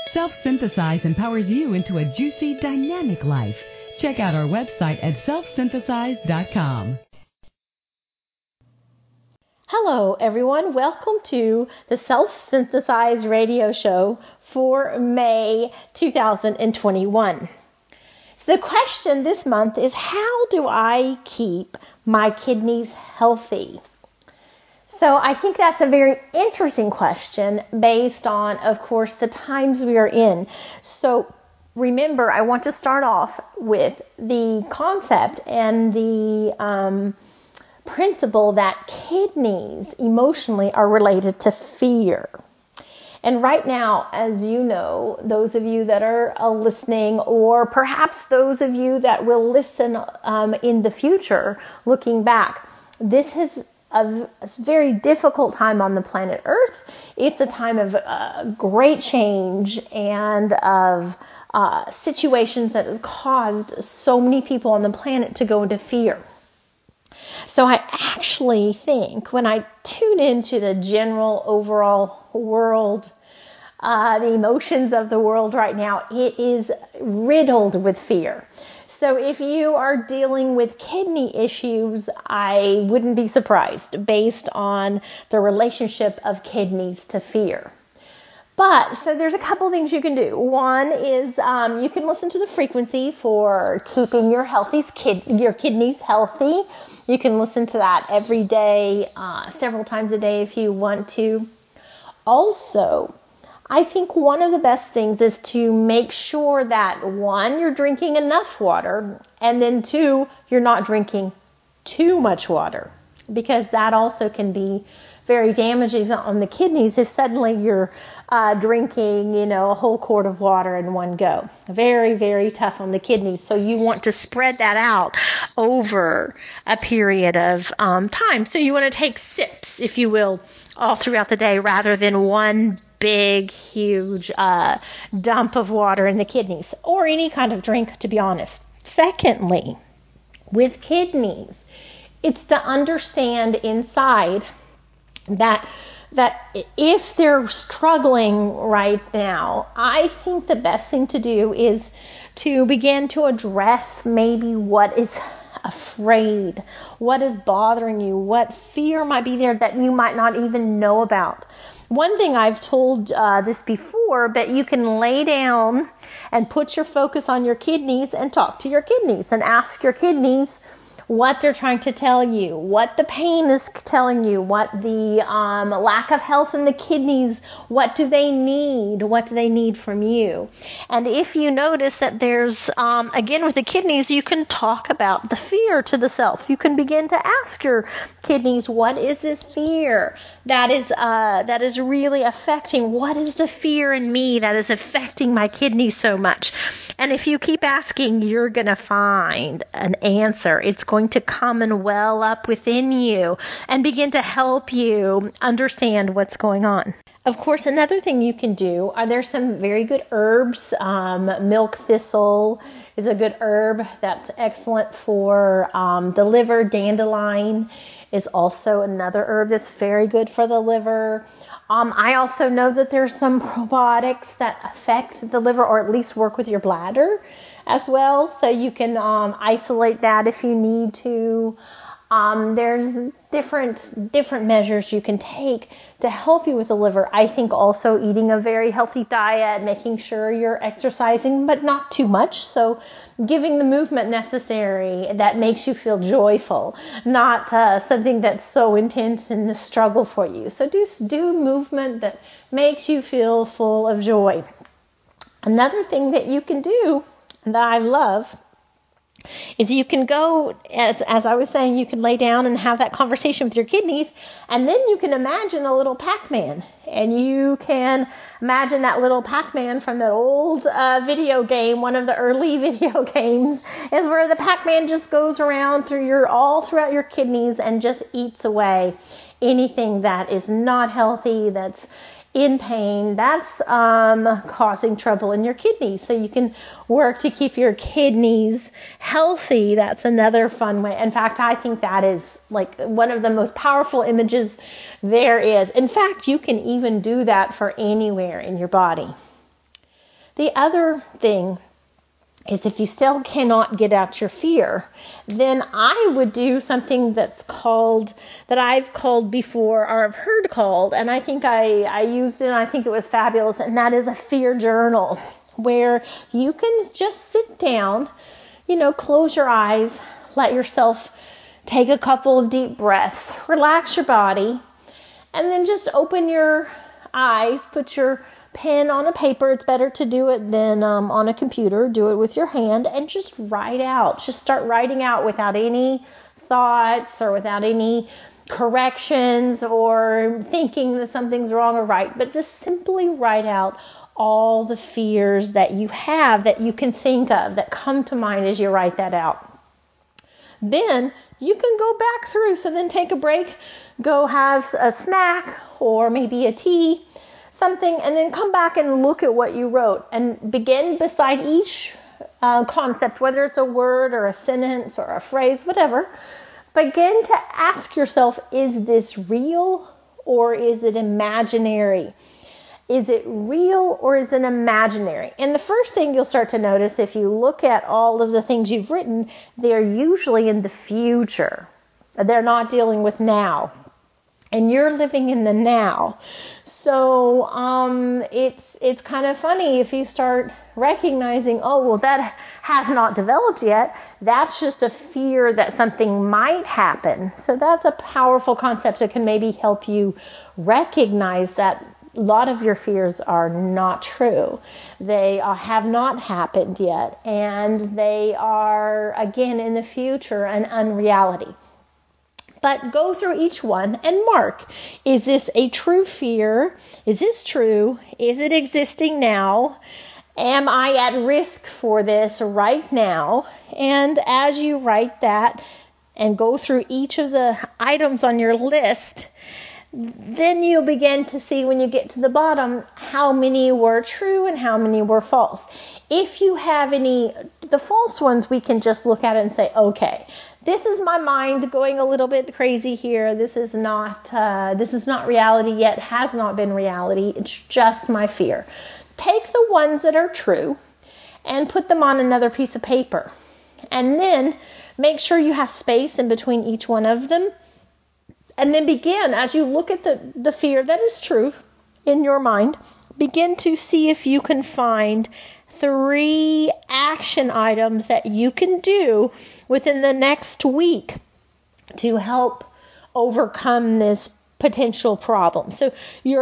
Self-Synthesize empowers you into a juicy, dynamic life. Check out our website at selfsynthesize.com. Hello, everyone. Welcome to the Self-Synthesize radio show for May 2021. The question this month is, how do I keep my kidneys healthy? So I think that's a very interesting question based on, of course, the times we are in. So remember, I want to start off with the concept and the principle that kidneys emotionally are related to fear. And right now, as you know, those of you that are listening, or perhaps those of you that will listen in the future, looking back, this is a very difficult time on the planet Earth. It's a time of great change and of situations that have caused so many people on the planet to go into fear. So I actually think when I tune into the general overall world, the emotions of the world right now, it is riddled with fear. So if you are dealing with kidney issues, I wouldn't be surprised based on the relationship of kidneys to fear. But, so there's a couple things you can do. One is you can listen to the frequency for keeping your kidneys healthy. You can listen to that every day, several times a day if you want to. Also, I think one of the best things is to make sure that, one, you're drinking enough water, and then two, you're not drinking too much water, because that also can be very damaging on the kidneys if suddenly you're drinking, a whole quart of water in one go. Very, very tough on the kidneys. So you want to spread that out over a period of time. So you want to take sips, if you will, all throughout the day rather than one big, huge dump of water in the kidneys, or any kind of drink, to be honest. Secondly, with kidneys, it's to understand inside that if they're struggling right now, I think the best thing to do is to begin to address maybe what is afraid, what is bothering you, what fear might be there that you might not even know about. One thing I've told this before, but you can lay down and put your focus on your kidneys and talk to your kidneys and ask your kidneys what they're trying to tell you, what the pain is telling you, what the lack of health in the kidneys, what do they need from you. And if you notice that there's, again with the kidneys, you can talk about the fear to the self. You can begin to ask your kidneys, what is this fear that is really affecting? What is the fear in me that is affecting my kidneys so much? And if you keep asking, you're going to find an answer. It's going to come and well up within you and begin to help you understand what's going on. Of course, another thing you can do, there some very good herbs. Milk thistle is a good herb that's excellent for the liver. Dandelion is also another herb that's very good for the liver. I also know that there's some probiotics that affect the liver, or at least work with your bladder as well, so you can isolate that if you need to. There's different measures you can take to help you with the liver. I think also eating a very healthy diet, making sure you're exercising, but not too much. So giving the movement necessary that makes you feel joyful, not something that's so intense and a struggle for you. So do movement that makes you feel full of joy. Another thing that you can do that I love is you can go, as I was saying, you can lay down and have that conversation with your kidneys, and then you can imagine a little Pac-Man. And you can imagine that little Pac-Man from that old video game, one of the early video games, is where the Pac-Man just goes around all throughout your kidneys and just eats away anything that is not healthy, that's in pain, that's causing trouble in your kidneys. So you can work to keep your kidneys healthy. That's another fun way. In fact, I think that is like one of the most powerful images there is. In fact, you can even do that for anywhere in your body. The other thing is if you still cannot get out your fear, then I would do something that I've called before, or I've heard called, and I think I used it and I think it was fabulous, and that is a fear journal, where you can just sit down, close your eyes, let yourself take a couple of deep breaths, relax your body, and then just open your eyes, put your pen on a paper. It's better to do it than on a computer. Do it with your hand and just write out. Just start writing out without any thoughts or without any corrections or thinking that something's wrong or right, but just simply write out all the fears that you have, that you can think of, that come to mind as you write that out. Then you can go back through. So then take a break, go have a snack or maybe a tea, something, and then come back and look at what you wrote and begin beside each concept, whether it's a word or a sentence or a phrase, whatever. Begin to ask yourself, is this real or is it imaginary? Is it real or is it imaginary? And the first thing you'll start to notice, if you look at all of the things you've written, they're usually in the future. They're not dealing with now. And you're living in the now. So it's kind of funny if you start recognizing, oh, well, that has not developed yet. That's just a fear that something might happen. So that's a powerful concept that can maybe help you recognize that a lot of your fears are not true. They have not happened yet. And they are, again, in the future, an unreality. But go through each one and mark. Is this a true fear? Is this true? Is it existing now? Am I at risk for this right now? And as you write that and go through each of the items on your list, then you'll begin to see when you get to the bottom how many were true and how many were false. If you have the false ones, we can just look at it and say, okay, this is my mind going a little bit crazy here. This is not reality yet, has not been reality. It's just my fear. Take the ones that are true and put them on another piece of paper. And then make sure you have space in between each one of them. And then begin, as you look at the fear that is true in your mind, begin to see if you can find 3 action items that you can do within the next week to help overcome this potential problem. So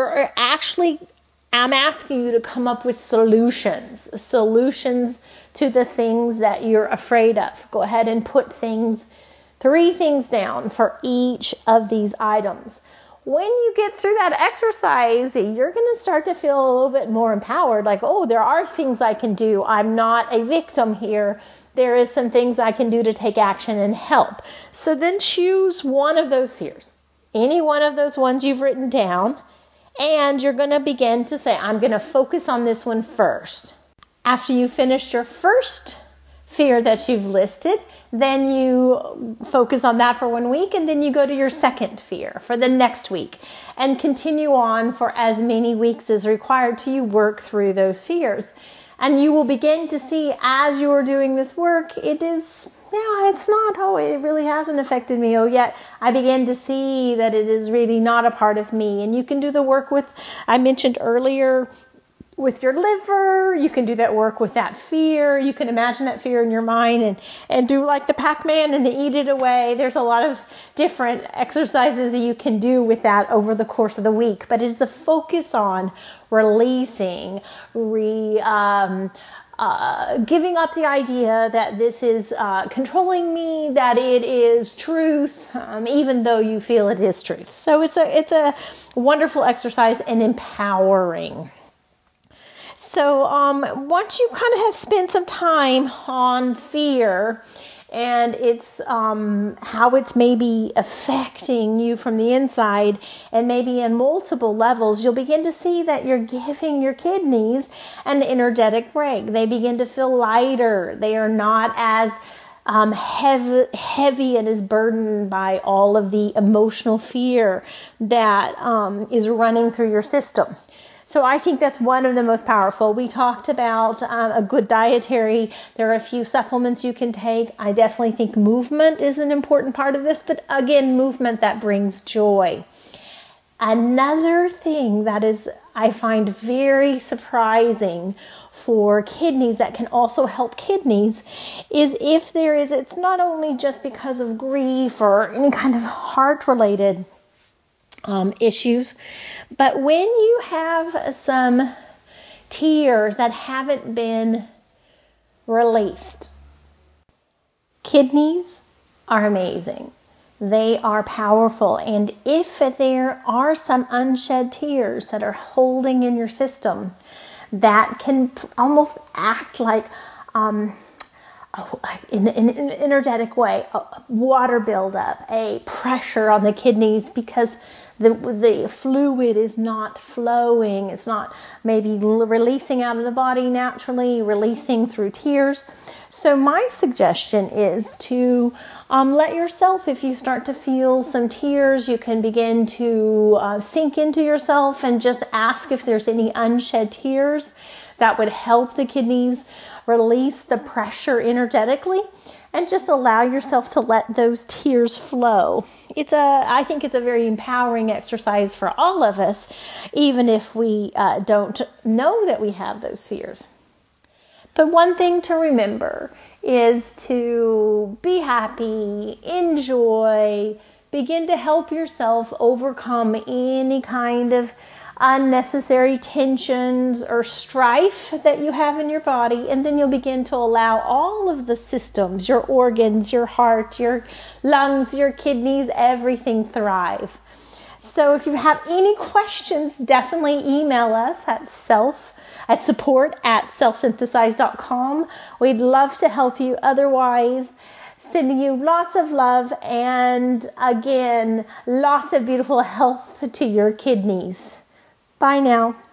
I'm asking you to come up with solutions to the things that you're afraid of. Go ahead and put 3 things down for each of these items. When you get through that exercise, you're going to start to feel a little bit more empowered, like, oh, there are things I can do. I'm not a victim here. There is some things I can do to take action and help. So then choose one of those fears, any one of those ones you've written down, and you're going to begin to say, I'm going to focus on this one first. After you finish your first fear that you've listed, then you focus on that for 1 week, and then you go to your second fear for the next week and continue on for as many weeks as required till you work through those fears. And you will begin to see, as you're doing this work, it really hasn't affected me. Yet I begin to see that it is really not a part of me. And you can do the work I mentioned earlier, with your liver. You can do that work with that fear. You can imagine that fear in your mind and do like the Pac-Man and eat it away. There's a lot of different exercises that you can do with that over the course of the week. But it's the focus on releasing, giving up the idea that this is controlling me, that it is truth, even though you feel it is truth. So it's a wonderful exercise and empowering. So once you kind of have spent some time on fear and it's how it's maybe affecting you from the inside and maybe in multiple levels, you'll begin to see that you're giving your kidneys an energetic break. They begin to feel lighter. They are not as heavy and is burdened by all of the emotional fear that is running through your system. So I think that's one of the most powerful. We talked about a good dietary. There are a few supplements you can take. I definitely think movement is an important part of this, but again, movement that brings joy. Another thing that is, I find very surprising for kidneys that can also help kidneys is if there is, it's not only just because of grief or any kind of heart-related issues, but when you have some tears that haven't been released, kidneys are amazing. They are powerful. And if there are some unshed tears that are holding in your system, that can almost act like in an energetic way, a water buildup, a pressure on the kidneys because the fluid is not flowing. It's not maybe releasing out of the body naturally, releasing through tears. So my suggestion is to let yourself, if you start to feel some tears, you can begin to sink into yourself and just ask if there's any unshed tears that would help the kidneys release the pressure energetically, and just allow yourself to let those tears flow. I think it's a very empowering exercise for all of us, even if we don't know that we have those fears. But one thing to remember is to be happy, enjoy, begin to help yourself overcome any kind of unnecessary tensions or strife that you have in your body, and then you'll begin to allow all of the systems, your organs, your heart, your lungs, your kidneys, everything thrive. So if you have any questions, definitely email us at support@selfsynthesize.com. We'd love to help you. Otherwise, sending you lots of love and, again, lots of beautiful health to your kidneys. Bye now.